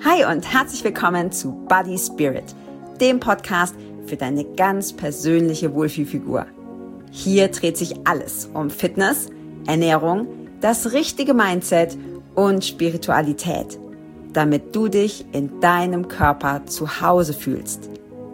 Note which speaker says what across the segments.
Speaker 1: Hi und herzlich willkommen zu Body Spirit, dem Podcast für deine ganz persönliche Wohlfühlfigur. Hier dreht sich alles um Fitness, Ernährung, das richtige Mindset und Spiritualität, damit du dich in deinem Körper zu Hause fühlst.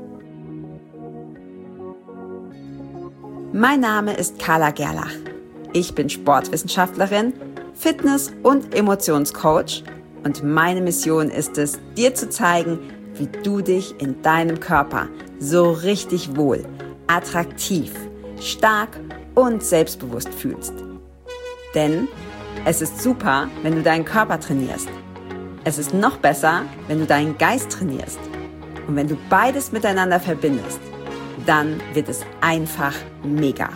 Speaker 1: Mein Name ist Carla Gerlach. Ich bin Sportwissenschaftlerin, Fitness- und Emotionscoach und meine Mission ist es, dir zu zeigen, wie du dich in deinem Körper so richtig wohl, attraktiv, stark und selbstbewusst fühlst. Denn es ist super, wenn du deinen Körper trainierst. Es ist noch besser, wenn du deinen Geist trainierst. Und wenn du beides miteinander verbindest, dann wird es einfach mega.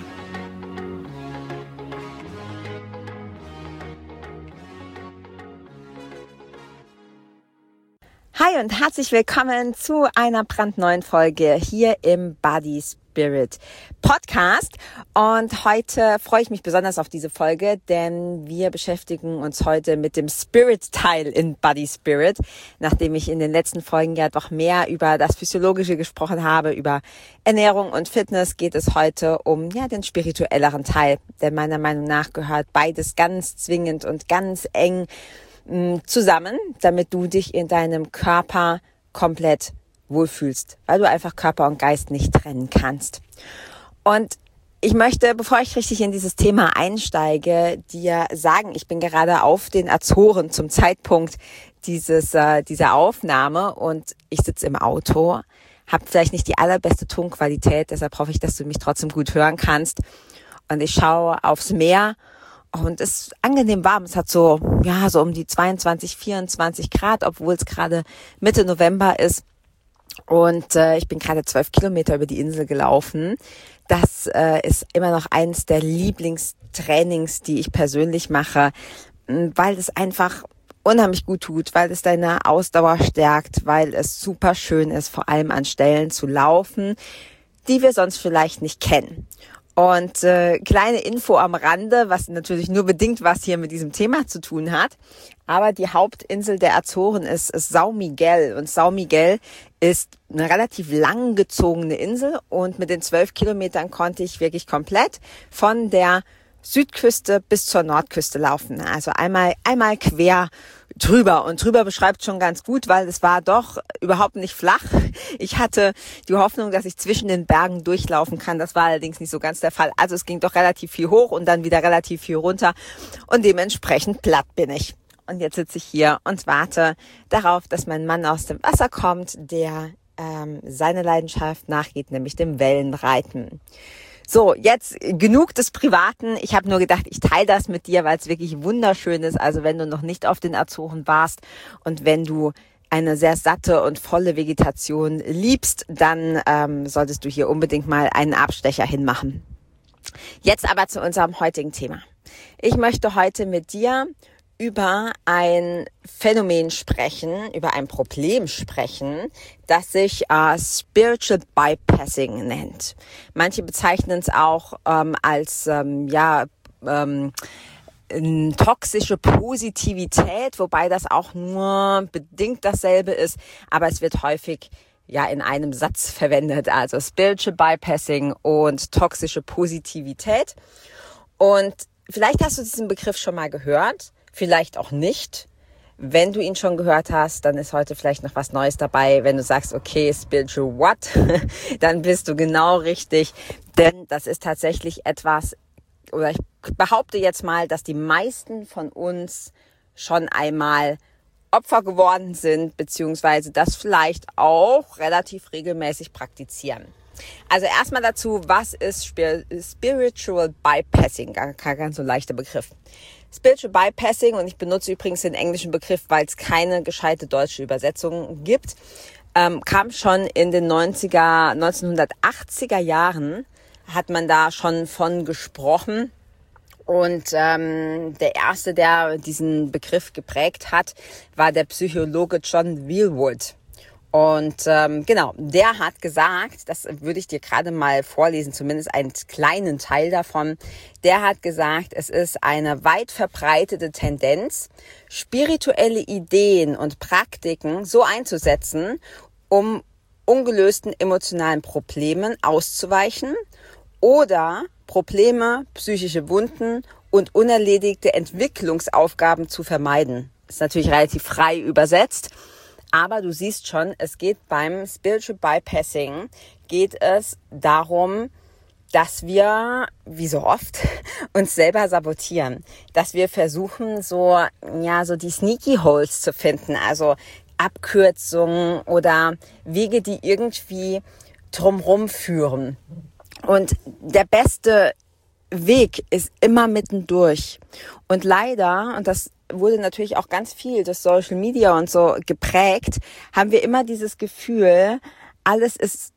Speaker 1: Hi und herzlich willkommen zu einer brandneuen Folge hier im Body Spirit Podcast. Und heute freue ich mich besonders auf diese Folge, denn wir beschäftigen uns heute mit dem Spirit-Teil in Body Spirit. Nachdem ich in den letzten Folgen ja doch mehr über das Physiologische gesprochen habe, über Ernährung und Fitness, geht es heute um den spirituelleren Teil. Denn meiner Meinung nach gehört beides ganz zwingend und ganz eng zusammen, damit du dich in deinem Körper komplett wohlfühlst, weil du einfach Körper und Geist nicht trennen kannst. Und ich möchte, bevor ich richtig in dieses Thema einsteige, dir sagen, ich bin gerade auf den Azoren zum Zeitpunkt dieser Aufnahme und ich sitze im Auto, habe vielleicht nicht die allerbeste Tonqualität, deshalb hoffe ich, dass du mich trotzdem gut hören kannst. Und ich schaue aufs Meer und es ist angenehm warm. Es hat so um die 22, 24 Grad, obwohl es gerade Mitte November ist. Und ich bin gerade 12 Kilometer über die Insel gelaufen. Das ist immer noch eines der Lieblingstrainings, die ich persönlich mache, weil es einfach unheimlich gut tut, weil es deine Ausdauer stärkt, weil es super schön ist, vor allem an Stellen zu laufen, die wir sonst vielleicht nicht kennen. Und kleine Info am Rande, was natürlich nur bedingt was hier mit diesem Thema zu tun hat. Aber die Hauptinsel der Azoren ist São Miguel. Und São Miguel ist eine relativ lang gezogene Insel. Und mit den 12 Kilometern konnte ich wirklich komplett von der Südküste bis zur Nordküste laufen. Also einmal quer drüber. Und drüber beschreibt schon ganz gut, weil es war doch überhaupt nicht flach. Ich hatte die Hoffnung, dass ich zwischen den Bergen durchlaufen kann. Das war allerdings nicht so ganz der Fall. Also es ging doch relativ viel hoch und dann wieder relativ viel runter. Und dementsprechend platt bin ich. Und jetzt sitze ich hier und warte darauf, dass mein Mann aus dem Wasser kommt, der seine Leidenschaft nachgeht, nämlich dem Wellenreiten. So, jetzt genug des Privaten. Ich habe nur gedacht, ich teile das mit dir, weil es wirklich wunderschön ist. Also wenn du noch nicht auf den Azoren warst und wenn du eine sehr satte und volle Vegetation liebst, dann solltest du hier unbedingt mal einen Abstecher hinmachen. Jetzt aber zu unserem heutigen Thema. Ich möchte heute mit dir über ein Phänomen sprechen, über ein Problem sprechen, das sich Spiritual Bypassing nennt. Manche bezeichnen es auch als toxische Positivität, wobei das auch nur bedingt dasselbe ist, aber es wird häufig in einem Satz verwendet, also Spiritual Bypassing und toxische Positivität. Und vielleicht hast du diesen Begriff schon mal gehört, vielleicht auch nicht. Wenn du ihn schon gehört hast, dann ist heute vielleicht noch was Neues dabei. Wenn du sagst, okay, Spiritual what? Dann bist du genau richtig. Denn das ist tatsächlich etwas, oder ich behaupte jetzt mal, dass die meisten von uns schon einmal Opfer geworden sind, beziehungsweise das vielleicht auch relativ regelmäßig praktizieren. Also erstmal dazu, was ist Spiritual Bypassing? Gar ganz so leichter Begriff. Spiritual Bypassing, und ich benutze übrigens den englischen Begriff, weil es keine gescheite deutsche Übersetzung gibt, kam schon in den 1980er Jahren, hat man da schon von gesprochen. Und der erste, der diesen Begriff geprägt hat, war der Psychologe John Wheelwood. Und genau, der hat gesagt, das würde ich dir gerade mal vorlesen, zumindest einen kleinen Teil davon. Der hat gesagt, es ist eine weit verbreitete Tendenz, spirituelle Ideen und Praktiken so einzusetzen, um ungelösten emotionalen Problemen auszuweichen oder Probleme, psychische Wunden und unerledigte Entwicklungsaufgaben zu vermeiden. Ist natürlich relativ frei übersetzt. Aber du siehst schon, es geht beim Spiritual Bypassing, geht es darum, dass wir, wie so oft, uns selber sabotieren. Dass wir versuchen, so die Sneaky Holes zu finden, also Abkürzungen oder Wege, die irgendwie drumherum führen. Und der beste Weg ist immer mittendurch. Und leider, und das wurde natürlich auch ganz viel durch Social Media und so geprägt, haben wir immer dieses Gefühl, alles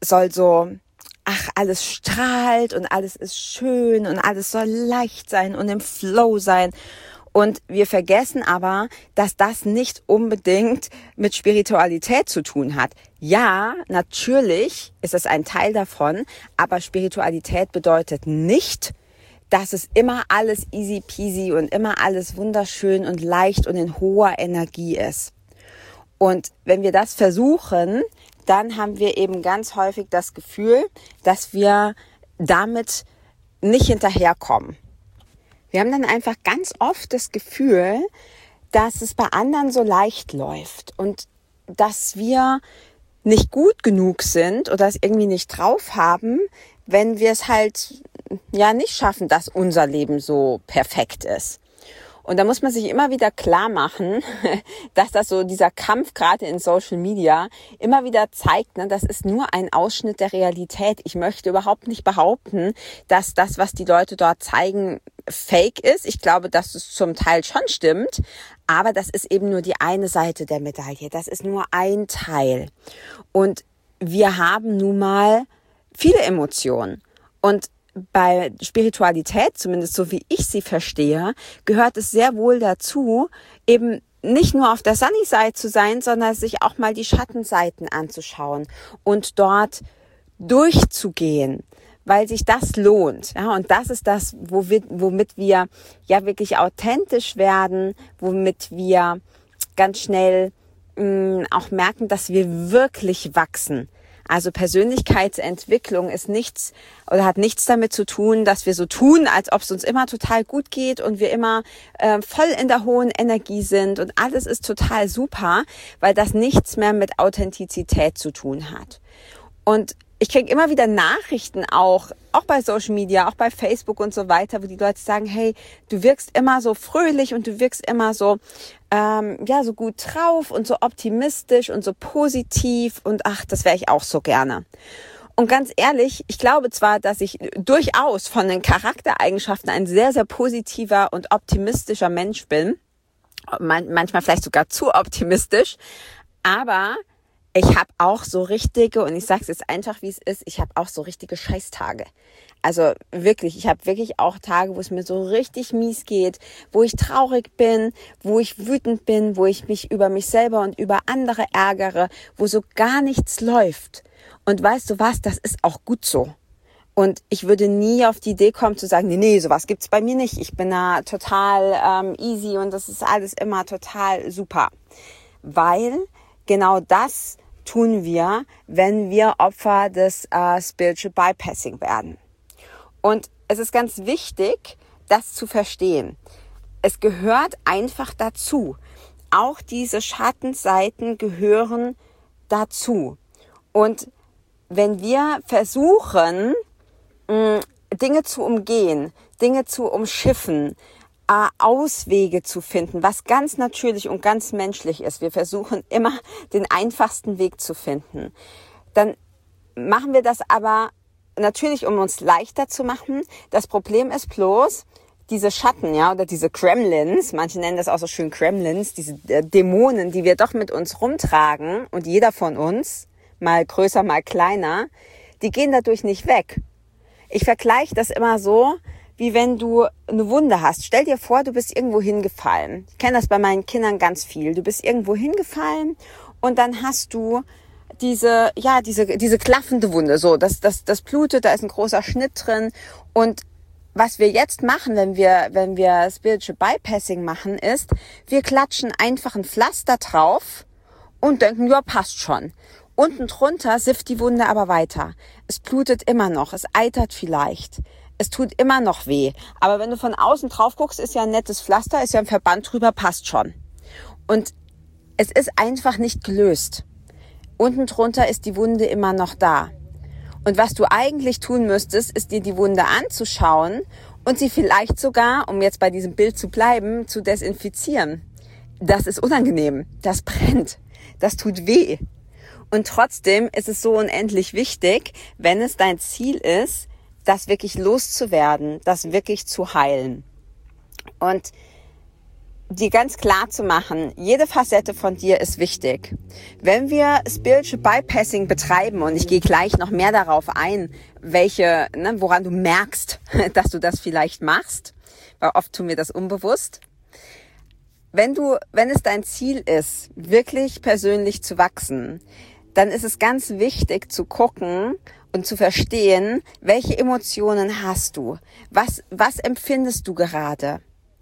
Speaker 1: strahlt und alles ist schön und alles soll leicht sein und im Flow sein. Und wir vergessen aber, dass das nicht unbedingt mit Spiritualität zu tun hat. Ja, natürlich ist es ein Teil davon, aber Spiritualität bedeutet nicht, dass es immer alles easy peasy und immer alles wunderschön und leicht und in hoher Energie ist. Und wenn wir das versuchen, dann haben wir eben ganz häufig das Gefühl, dass wir damit nicht hinterherkommen. Wir haben dann einfach ganz oft das Gefühl, dass es bei anderen so leicht läuft und dass wir nicht gut genug sind oder es irgendwie nicht drauf haben, wenn wir es halt nicht schaffen, dass unser Leben so perfekt ist. Und da muss man sich immer wieder klar machen, dass das so dieser Kampf gerade in Social Media immer wieder zeigt, das ist nur ein Ausschnitt der Realität. Ich möchte überhaupt nicht behaupten, dass das, was die Leute dort zeigen, fake ist. Ich glaube, dass es zum Teil schon stimmt, aber das ist eben nur die eine Seite der Medaille. Das ist nur ein Teil. Und wir haben nun mal viele Emotionen. Und bei Spiritualität, zumindest so wie ich sie verstehe, gehört es sehr wohl dazu, eben nicht nur auf der Sunny Side zu sein, sondern sich auch mal die Schattenseiten anzuschauen und dort durchzugehen, weil sich das lohnt. Ja, und das ist das, womit wir ja wirklich authentisch werden, womit wir ganz schnell auch merken, dass wir wirklich wachsen. Also Persönlichkeitsentwicklung ist nichts oder hat nichts damit zu tun, dass wir so tun, als ob es uns immer total gut geht und wir immer voll in der hohen Energie sind und alles ist total super, weil das nichts mehr mit Authentizität zu tun hat. Und ich kriege immer wieder Nachrichten auch bei Social Media, auch bei Facebook und so weiter, wo die Leute sagen, hey, du wirkst immer so fröhlich und du wirkst immer so so gut drauf und so optimistisch und so positiv und ach, das wäre ich auch so gerne. Und ganz ehrlich, ich glaube zwar, dass ich durchaus von den Charaktereigenschaften ein sehr, sehr positiver und optimistischer Mensch bin, manchmal vielleicht sogar zu optimistisch, aber ich habe auch so richtige, und ich sage es jetzt einfach, wie es ist, ich habe auch so richtige Scheißtage. Also wirklich, ich habe wirklich auch Tage, wo es mir so richtig mies geht, wo ich traurig bin, wo ich wütend bin, wo ich mich über mich selber und über andere ärgere, wo so gar nichts läuft. Und weißt du was, das ist auch gut so. Und ich würde nie auf die Idee kommen zu sagen, nee, sowas gibt's bei mir nicht. Ich bin da total easy und das ist alles immer total super. Weil genau das tun wir, wenn wir Opfer des Spiritual Bypassing werden. Und es ist ganz wichtig, das zu verstehen. Es gehört einfach dazu. Auch diese Schattenseiten gehören dazu. Und wenn wir versuchen, Dinge zu umgehen, Dinge zu umschiffen, Auswege zu finden, was ganz natürlich und ganz menschlich ist. Wir versuchen immer den einfachsten Weg zu finden. Dann machen wir das aber natürlich, um uns leichter zu machen. Das Problem ist bloß, diese Schatten, oder diese Gremlins, manche nennen das auch so schön Gremlins, diese Dämonen, die wir doch mit uns rumtragen und jeder von uns, mal größer, mal kleiner, die gehen dadurch nicht weg. Ich vergleiche das immer so, wie wenn du eine Wunde hast. Stell dir vor, du bist irgendwo hingefallen. Ich kenne das bei meinen Kindern ganz viel. Du bist irgendwo hingefallen und dann hast du diese klaffende Wunde, so, das blutet, da ist ein großer Schnitt drin. Und was wir jetzt machen, wenn wir Spiritual Bypassing machen, ist, wir klatschen einfach ein Pflaster drauf und denken, ja, passt schon. Unten drunter sifft die Wunde aber weiter. Es blutet immer noch, es eitert vielleicht. Es tut immer noch weh. Aber wenn du von außen drauf guckst, ist ja ein nettes Pflaster, ist ja ein Verband drüber, passt schon. Und es ist einfach nicht gelöst. Unten drunter ist die Wunde immer noch da. Und was du eigentlich tun müsstest, ist dir die Wunde anzuschauen und sie vielleicht sogar, um jetzt bei diesem Bild zu bleiben, zu desinfizieren. Das ist unangenehm, das brennt, das tut weh. Und trotzdem ist es so unendlich wichtig, wenn es dein Ziel ist, das wirklich loszuwerden, das wirklich zu heilen. Und dir ganz klar zu machen, jede Facette von dir ist wichtig. Wenn wir Spiritual Bypassing betreiben, und ich gehe gleich noch mehr darauf ein, woran du merkst, dass du das vielleicht machst, weil oft tun wir das unbewusst. Wenn es dein Ziel ist, wirklich persönlich zu wachsen, dann ist es ganz wichtig zu gucken und zu verstehen, welche Emotionen hast du? Was empfindest du gerade?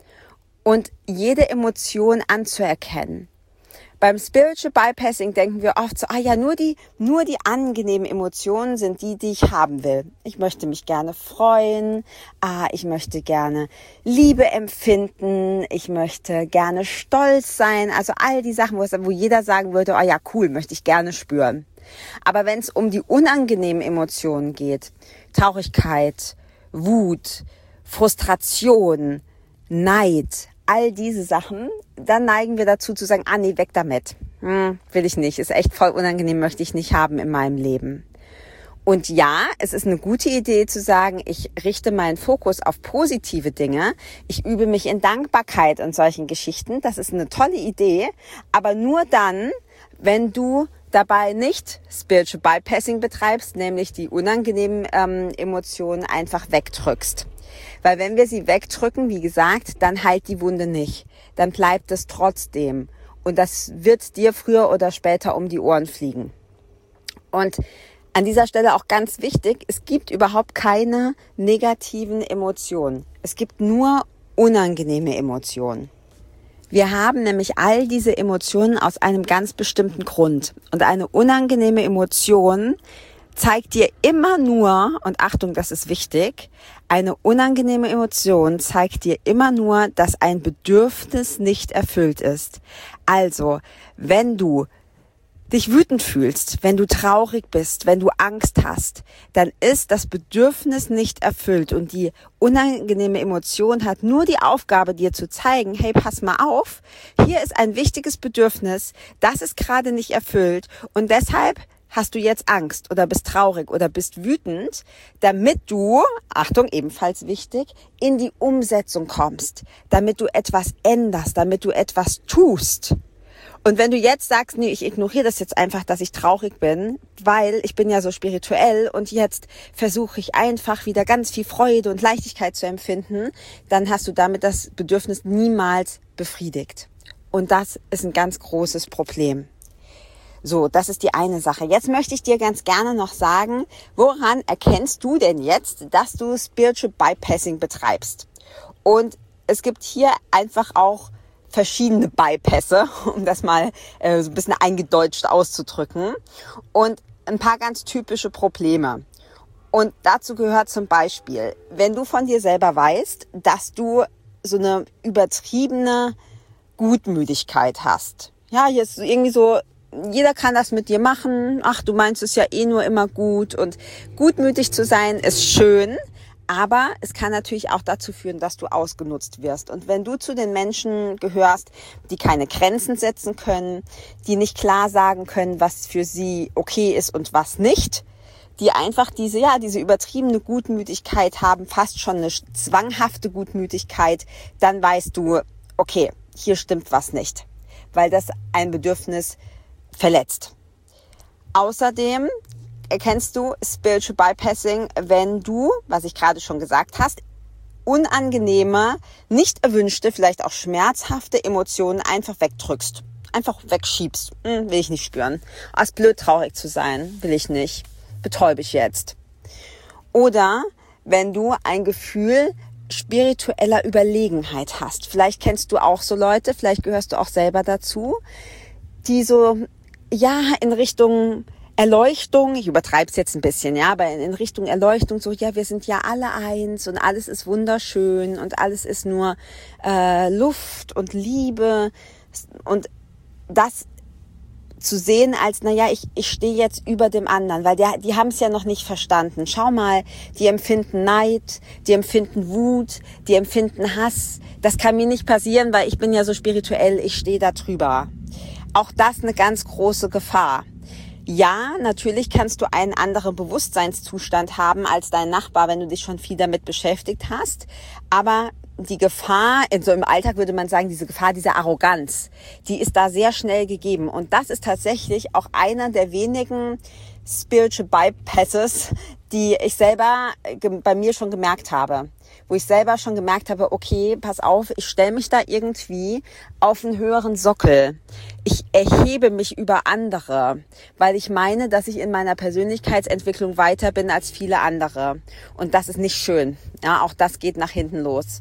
Speaker 1: Und jede Emotion anzuerkennen. Beim Spiritual Bypassing denken wir oft so, nur die angenehmen Emotionen sind die ich haben will. Ich möchte mich gerne freuen, ich möchte gerne Liebe empfinden, ich möchte gerne stolz sein. Also all die Sachen, wo jeder sagen würde, cool, möchte ich gerne spüren. Aber wenn es um die unangenehmen Emotionen geht, Traurigkeit, Wut, Frustration, Neid, all diese Sachen, dann neigen wir dazu zu sagen, nee, weg damit. Will ich nicht, ist echt voll unangenehm, möchte ich nicht haben in meinem Leben. Und ja, es ist eine gute Idee zu sagen, ich richte meinen Fokus auf positive Dinge, ich übe mich in Dankbarkeit und solchen Geschichten, das ist eine tolle Idee, aber nur dann, wenn du dabei nicht Spiritual Bypassing betreibst, nämlich die unangenehmen Emotionen einfach wegdrückst. Weil wenn wir sie wegdrücken, wie gesagt, dann heilt die Wunde nicht. Dann bleibt es trotzdem. Und das wird dir früher oder später um die Ohren fliegen. Und an dieser Stelle auch ganz wichtig, es gibt überhaupt keine negativen Emotionen. Es gibt nur unangenehme Emotionen. Wir haben nämlich all diese Emotionen aus einem ganz bestimmten Grund. Und eine unangenehme Emotion zeigt dir immer nur, und Achtung, das ist wichtig, eine unangenehme Emotion zeigt dir immer nur, dass ein Bedürfnis nicht erfüllt ist. Also, wenn du dich wütend fühlst, wenn du traurig bist, wenn du Angst hast, dann ist das Bedürfnis nicht erfüllt. Und die unangenehme Emotion hat nur die Aufgabe, dir zu zeigen, hey, pass mal auf, hier ist ein wichtiges Bedürfnis, das ist gerade nicht erfüllt und deshalb hast du jetzt Angst oder bist traurig oder bist wütend, damit du, Achtung, ebenfalls wichtig, in die Umsetzung kommst, damit du etwas änderst, damit du etwas tust. Und wenn du jetzt sagst, nee, ich ignoriere das jetzt einfach, dass ich traurig bin, weil ich bin ja so spirituell und jetzt versuche ich einfach wieder ganz viel Freude und Leichtigkeit zu empfinden, dann hast du damit das Bedürfnis niemals befriedigt. Und das ist ein ganz großes Problem. So, das ist die eine Sache. Jetzt möchte ich dir ganz gerne noch sagen, woran erkennst du denn jetzt, dass du Spiritual Bypassing betreibst? Und es gibt hier einfach auch verschiedene Bypässe, um das mal so ein bisschen eingedeutscht auszudrücken. Und ein paar ganz typische Probleme. Und dazu gehört zum Beispiel, wenn du von dir selber weißt, dass du so eine übertriebene Gutmütigkeit hast. Ja, hier ist irgendwie so, jeder kann das mit dir machen. Ach, du meinst es ja eh nur immer gut. Und gutmütig zu sein ist schön, aber es kann natürlich auch dazu führen, dass du ausgenutzt wirst. Und wenn du zu den Menschen gehörst, die keine Grenzen setzen können, die nicht klar sagen können, was für sie okay ist und was nicht, die einfach diese übertriebene Gutmütigkeit haben, fast schon eine zwanghafte Gutmütigkeit, dann weißt du, okay, hier stimmt was nicht, weil das ein Bedürfnis verletzt. Außerdem erkennst du Spiritual Bypassing, wenn du, was ich gerade schon gesagt hast, unangenehme, nicht erwünschte, vielleicht auch schmerzhafte Emotionen einfach wegdrückst. einfach wegschiebst. Will ich nicht spüren. Ist blöd, traurig zu sein. Will ich nicht. Betäube ich jetzt. Oder wenn du ein Gefühl spiritueller Überlegenheit hast. Vielleicht kennst du auch so Leute, vielleicht gehörst du auch selber dazu, die so, in Richtung Erleuchtung, ich übertreibe es jetzt ein bisschen, aber in Richtung Erleuchtung so, wir sind ja alle eins und alles ist wunderschön und alles ist nur Luft und Liebe und das zu sehen als, ich stehe jetzt über dem anderen, weil die haben es ja noch nicht verstanden. Schau mal, die empfinden Neid, die empfinden Wut, die empfinden Hass. Das kann mir nicht passieren, weil ich bin ja so spirituell, ich stehe da drüber. Auch das eine ganz große Gefahr. Ja, natürlich kannst du einen anderen Bewusstseinszustand haben als dein Nachbar, wenn du dich schon viel damit beschäftigt hast. Aber die Gefahr, im Alltag würde man sagen, diese Gefahr, diese Arroganz, die ist da sehr schnell gegeben. Und das ist tatsächlich auch einer der wenigen Spiritual Bypasses, die ich selber bei mir schon gemerkt habe. Wo ich selber schon gemerkt habe, okay, pass auf, ich stelle mich da irgendwie auf einen höheren Sockel. Ich erhebe mich über andere, weil ich meine, dass ich in meiner Persönlichkeitsentwicklung weiter bin als viele andere. Und das ist nicht schön. Ja, auch das geht nach hinten los.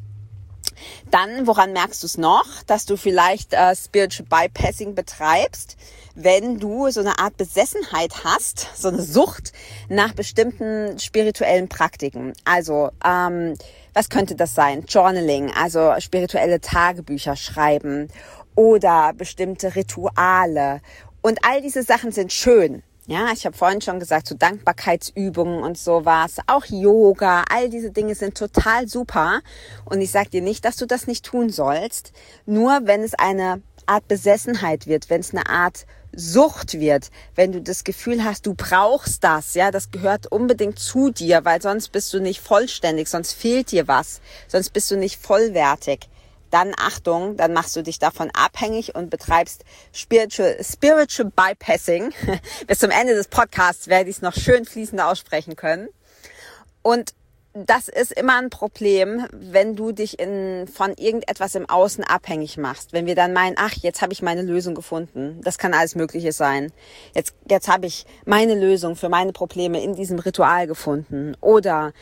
Speaker 1: Dann, woran merkst du es noch, dass du vielleicht Spiritual Bypassing betreibst, wenn du so eine Art Besessenheit hast, so eine Sucht nach bestimmten spirituellen Praktiken. Also, was könnte das sein? Journaling, also spirituelle Tagebücher schreiben oder bestimmte Rituale. Und all diese Sachen sind schön. Ja, ich habe vorhin schon gesagt, so Dankbarkeitsübungen und sowas, auch Yoga, all diese Dinge sind total super. Und ich sage dir nicht, dass du das nicht tun sollst, nur wenn es eine Art Besessenheit wird, wenn es eine Art Sucht wird, wenn du das Gefühl hast, du brauchst das, das gehört unbedingt zu dir, weil sonst bist du nicht vollständig, sonst fehlt dir was, sonst bist du nicht vollwertig. Dann Achtung, dann machst du dich davon abhängig und betreibst Spiritual Bypassing. Bis zum Ende des Podcasts werde ich es noch schön fließend aussprechen können. Und das ist immer ein Problem, wenn du dich von irgendetwas im Außen abhängig machst. Wenn wir dann meinen, jetzt habe ich meine Lösung gefunden. Das kann alles Mögliche sein. Jetzt habe ich meine Lösung für meine Probleme in diesem Ritual gefunden. Oder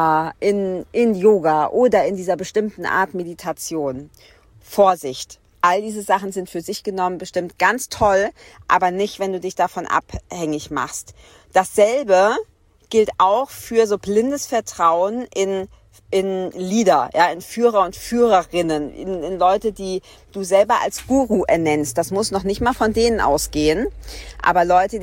Speaker 1: in Yoga oder in dieser bestimmten Art Meditation. Vorsicht! All diese Sachen sind für sich genommen bestimmt ganz toll, aber nicht, wenn du dich davon abhängig machst. Dasselbe gilt auch für so blindes Vertrauen in Leader, in Führer und Führerinnen, in Leute, die du selber als Guru ernennst. Das muss noch nicht mal von denen ausgehen, aber Leute,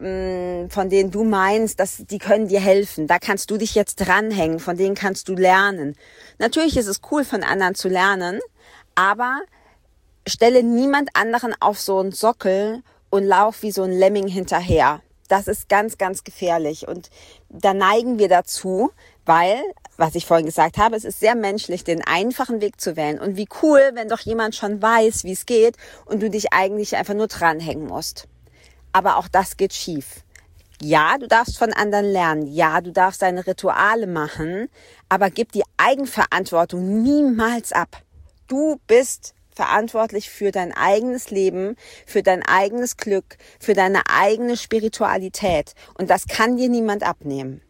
Speaker 1: von denen du meinst, die können dir helfen. Da kannst du dich jetzt dranhängen, von denen kannst du lernen. Natürlich ist es cool, von anderen zu lernen, aber stelle niemand anderen auf so einen Sockel und lauf wie so ein Lemming hinterher. Das ist ganz, ganz gefährlich und da neigen wir dazu, weil, was ich vorhin gesagt habe, es ist sehr menschlich, den einfachen Weg zu wählen. Und wie cool, wenn doch jemand schon weiß, wie es geht und du dich eigentlich einfach nur dranhängen musst. Aber auch das geht schief. Ja, du darfst von anderen lernen. Ja, du darfst deine Rituale machen, aber gib die Eigenverantwortung niemals ab. Du bist verantwortlich für dein eigenes Leben, für dein eigenes Glück, für deine eigene Spiritualität. Und das kann dir niemand abnehmen.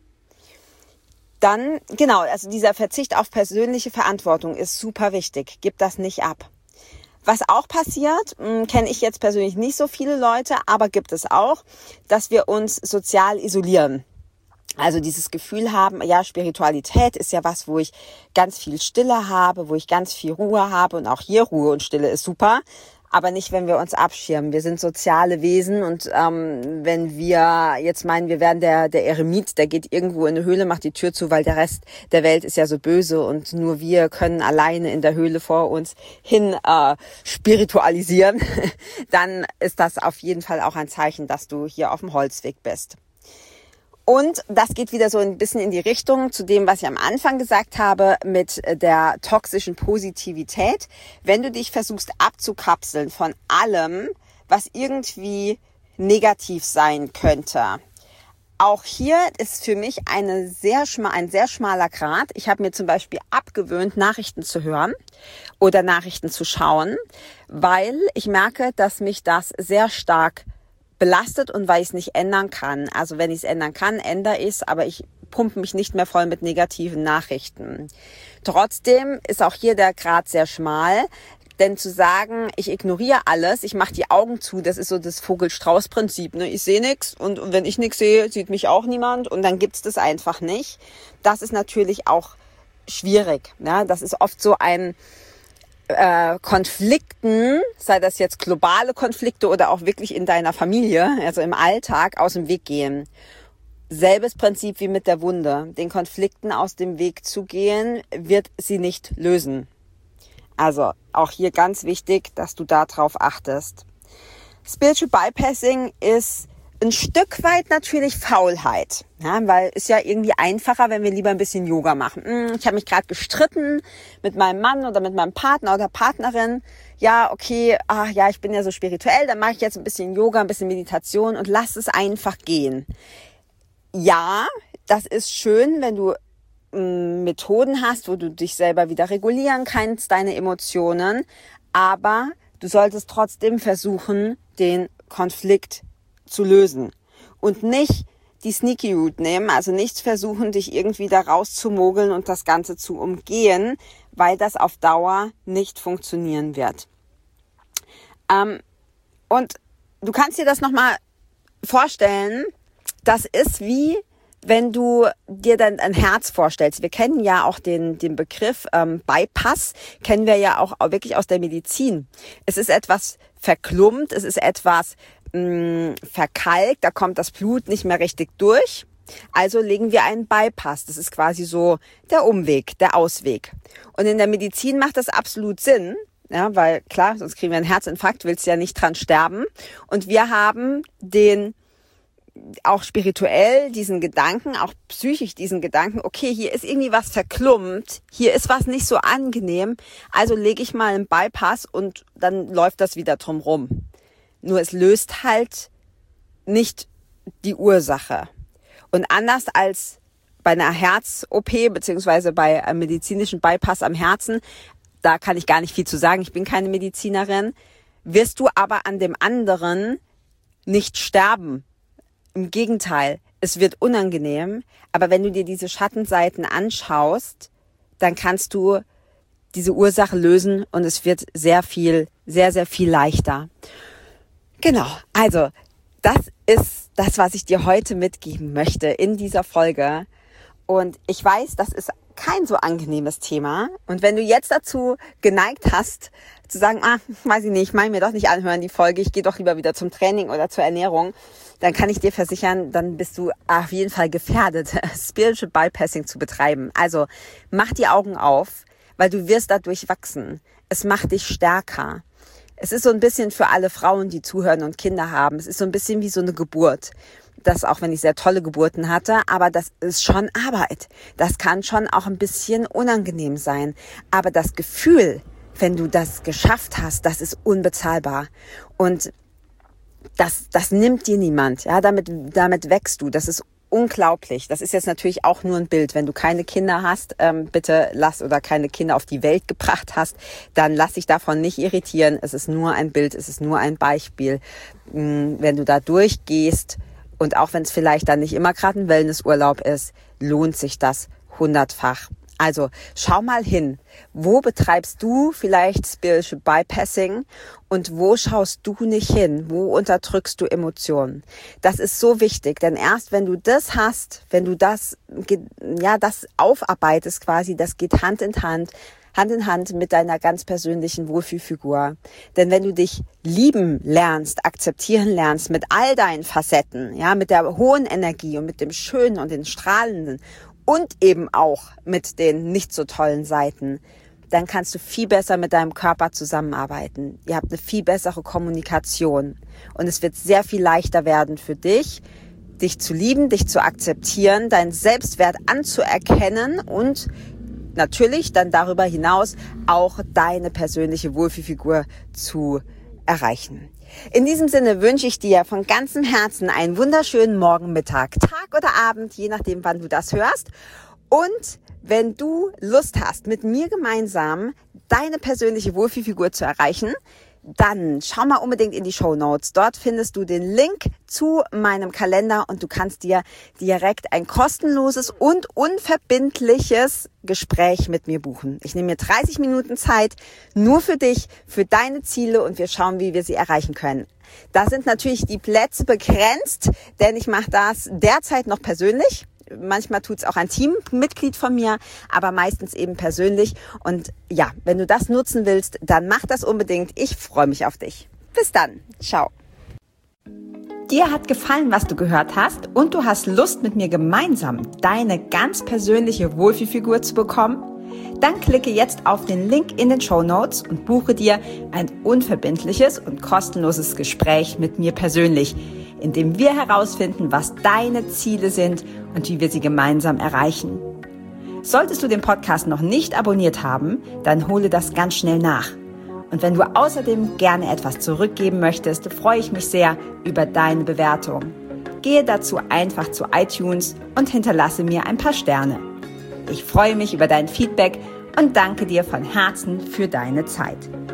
Speaker 1: Dann, also dieser Verzicht auf persönliche Verantwortung ist super wichtig. Gib das nicht ab. Was auch passiert, kenne ich jetzt persönlich nicht so viele Leute, aber gibt es auch, dass wir uns sozial isolieren. Also dieses Gefühl haben, Spiritualität ist ja was, wo ich ganz viel Stille habe, wo ich ganz viel Ruhe habe und auch hier Ruhe und Stille ist super, aber nicht, wenn wir uns abschirmen. Wir sind soziale Wesen und wenn wir jetzt meinen, wir werden der Eremit, der geht irgendwo in eine Höhle, macht die Tür zu, weil der Rest der Welt ist ja so böse und nur wir können alleine in der Höhle vor uns hin spiritualisieren, dann ist das auf jeden Fall auch ein Zeichen, dass du hier auf dem Holzweg bist. Und das geht wieder so ein bisschen in die Richtung zu dem, was ich am Anfang gesagt habe mit der toxischen Positivität. Wenn du dich versuchst abzukapseln von allem, was irgendwie negativ sein könnte, auch hier ist für mich ein sehr schmaler Grat. Ich habe mir zum Beispiel abgewöhnt, Nachrichten zu hören oder Nachrichten zu schauen, weil ich merke, dass mich das sehr stark belastet und weil ich es nicht ändern kann. Also wenn ich es ändern kann, ändere ich es, aber ich pumpe mich nicht mehr voll mit negativen Nachrichten. Trotzdem ist auch hier der Grat sehr schmal. Denn zu sagen, ich ignoriere alles, ich mache die Augen zu, das ist so das Vogel-Strauß-Prinzip. Ne? Ich sehe nichts und wenn ich nichts sehe, sieht mich auch niemand und dann gibt's das einfach nicht. Das ist natürlich auch schwierig. Ne? Das ist oft so ein Konflikten, sei das jetzt globale Konflikte oder auch wirklich in deiner Familie, also im Alltag, aus dem Weg gehen. Selbes Prinzip wie mit der Wunde. Den Konflikten aus dem Weg zu gehen, wird sie nicht lösen. Also auch hier ganz wichtig, dass du da drauf achtest. Spiritual Bypassing ist ein Stück weit natürlich Faulheit, ja, weil ist ja irgendwie einfacher, wenn wir lieber ein bisschen Yoga machen. Ich habe mich gerade gestritten mit meinem Mann oder mit meinem Partner oder Partnerin. Ja, okay, ich bin ja so spirituell, dann mache ich jetzt ein bisschen Yoga, ein bisschen Meditation und lass es einfach gehen. Ja, das ist schön, wenn du Methoden hast, wo du dich selber wieder regulieren kannst, deine Emotionen, aber du solltest trotzdem versuchen, den Konflikt zu lösen und nicht die Sneaky Route nehmen, also nicht versuchen, dich irgendwie da rauszumogeln und das Ganze zu umgehen, weil das auf Dauer nicht funktionieren wird. Und du kannst dir das nochmal vorstellen, das ist wie wenn du dir dann ein Herz vorstellst. Wir kennen ja auch den Begriff Bypass, kennen wir ja auch wirklich aus der Medizin. Es ist etwas verklumpt, es ist etwas verkalkt, da kommt das Blut nicht mehr richtig durch. Also legen wir einen Bypass. Das ist quasi so der Umweg, der Ausweg. Und in der Medizin macht das absolut Sinn, ja, weil klar, sonst kriegen wir einen Herzinfarkt, willst ja nicht dran sterben. Und wir haben auch spirituell diesen Gedanken, auch psychisch diesen Gedanken, okay, hier ist irgendwie was verklumpt, hier ist was nicht so angenehm, also lege ich mal einen Bypass und dann läuft das wieder drum rum. Nur es löst halt nicht die Ursache. Und anders als bei einer Herz-OP beziehungsweise bei einem medizinischen Bypass am Herzen, da kann ich gar nicht viel zu sagen, ich bin keine Medizinerin, wirst du aber an dem anderen nicht sterben. Im Gegenteil, es wird unangenehm, aber wenn du dir diese Schattenseiten anschaust, dann kannst du diese Ursache lösen und es wird sehr, sehr viel leichter. Genau, also das ist das, was ich dir heute mitgeben möchte in dieser Folge. Und ich weiß, das ist kein so angenehmes Thema. Und wenn du jetzt dazu geneigt hast, zu sagen, weiß ich nicht, ich meine mir doch nicht anhören, die Folge, ich gehe doch lieber wieder zum Training oder zur Ernährung, dann kann ich dir versichern, dann bist du auf jeden Fall gefährdet, Spiritual Bypassing zu betreiben. Also mach die Augen auf, weil du wirst dadurch wachsen. Es macht dich stärker. Es ist so ein bisschen für alle Frauen, die zuhören und Kinder haben, es ist so ein bisschen wie so eine Geburt. Das, auch wenn ich sehr tolle Geburten hatte, aber das ist schon Arbeit. Das kann schon auch ein bisschen unangenehm sein. Aber das Gefühl, wenn du das geschafft hast, das ist unbezahlbar. Und das nimmt dir niemand. Ja, damit wächst du. Das ist unglaublich. Das ist jetzt natürlich auch nur ein Bild. Wenn du keine Kinder hast, bitte oder keine Kinder auf die Welt gebracht hast, dann lass dich davon nicht irritieren. Es ist nur ein Bild, es ist nur ein Beispiel. Wenn du da durchgehst und auch wenn es vielleicht dann nicht immer gerade ein Wellnessurlaub ist, lohnt sich das 100-fach. Also schau mal hin, wo betreibst du vielleicht Spiritual Bypassing und wo schaust du nicht hin, wo unterdrückst du Emotionen. Das ist so wichtig, denn erst wenn du das hast, wenn du das aufarbeitest quasi, das geht Hand in Hand mit deiner ganz persönlichen Wohlfühlfigur. Denn wenn du dich lieben lernst, akzeptieren lernst mit all deinen Facetten, ja, mit der hohen Energie und mit dem Schönen und den Strahlenden und eben auch mit den nicht so tollen Seiten, dann kannst du viel besser mit deinem Körper zusammenarbeiten. Ihr habt eine viel bessere Kommunikation und es wird sehr viel leichter werden für dich, dich zu lieben, dich zu akzeptieren, deinen Selbstwert anzuerkennen und natürlich dann darüber hinaus auch deine persönliche Wohlfühlfigur zu erreichen. In diesem Sinne wünsche ich dir von ganzem Herzen einen wunderschönen Morgen, Mittag, Tag oder Abend, je nachdem, wann du das hörst. Und wenn du Lust hast, mit mir gemeinsam deine persönliche Wohlfühlfigur zu erreichen, dann schau mal unbedingt in die Shownotes. Dort findest du den Link zu meinem Kalender und du kannst dir direkt ein kostenloses und unverbindliches Gespräch mit mir buchen. Ich nehme mir 30 Minuten Zeit nur für dich, für deine Ziele und wir schauen, wie wir sie erreichen können. Da sind natürlich die Plätze begrenzt, denn ich mache das derzeit noch persönlich. Manchmal tut's auch ein Teammitglied von mir, aber meistens eben persönlich. Und ja, wenn du das nutzen willst, dann mach das unbedingt. Ich freue mich auf dich. Bis dann. Ciao. Dir hat gefallen, was du gehört hast und du hast Lust, mit mir gemeinsam deine ganz persönliche Wohlfühlfigur zu bekommen? Dann klicke jetzt auf den Link in den Shownotes und buche dir ein unverbindliches und kostenloses Gespräch mit mir persönlich, in dem wir herausfinden, was deine Ziele sind und wie wir sie gemeinsam erreichen. Solltest du den Podcast noch nicht abonniert haben, dann hole das ganz schnell nach. Und wenn du außerdem gerne etwas zurückgeben möchtest, freue ich mich sehr über deine Bewertung. Gehe dazu einfach zu iTunes und hinterlasse mir ein paar Sterne. Ich freue mich über dein Feedback und danke dir von Herzen für deine Zeit.